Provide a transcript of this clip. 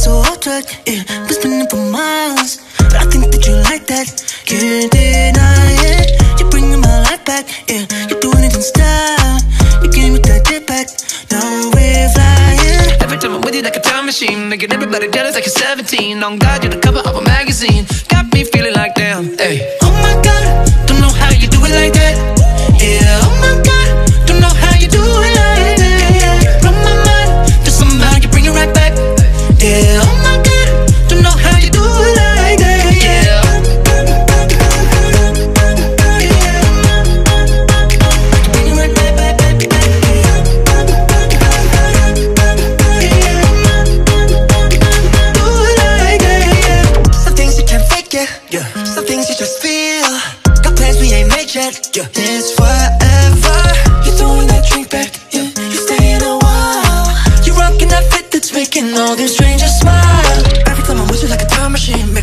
so off track, yeah. Been spinning for miles, but I think that you like that. Can't deny it. You're bringing my life back, yeah. You're doing it in style. You gave me that dip back. Now we're flying. Every time I'm with you like a time machine, making everybody jealous like you're 17. On God, you're the cover of a magazine. Got me feeling like damn, hey. Oh my God, don't know how you do it like that. Yeah, oh my God, don't know how you do it like that. Blow my mind, just somehow you bring it right back. Yeah, oh my God, don't know how you do it like that. Yeah. Bring it right back, back, back, back. Do it like that. Some things you can't fake it, yeah. Some things you just feel. Got plans we ain't made yet, yeah. It's forever. You're throwing that drink back, yeah. You staying a while. You rocking that fit that's making all them strangers smile. Every time I'm with you like a time machine.